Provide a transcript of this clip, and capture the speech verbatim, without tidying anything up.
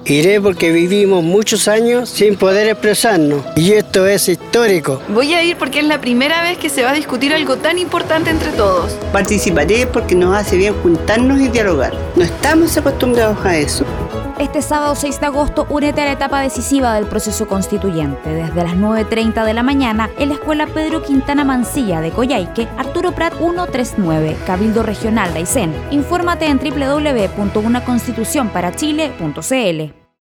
Iré porque vivimos muchos años sin poder expresarnos y esto es histórico. Voy a ir porque es la primera vez que se va a discutir algo tan importante entre todos. Participaré porque nos hace bien juntarnos y dialogar. No estamos acostumbrados a eso. Este sábado seis de agosto, únete a la etapa decisiva del proceso constituyente. Desde las nueve treinta de la mañana, en la Escuela Pedro Quintana Mancilla de Coyhaique, Arturo Prat ciento treinta y nueve, Cabildo Regional de Aysén. Infórmate en doble u doble u doble u punto una constitución para chile punto c l.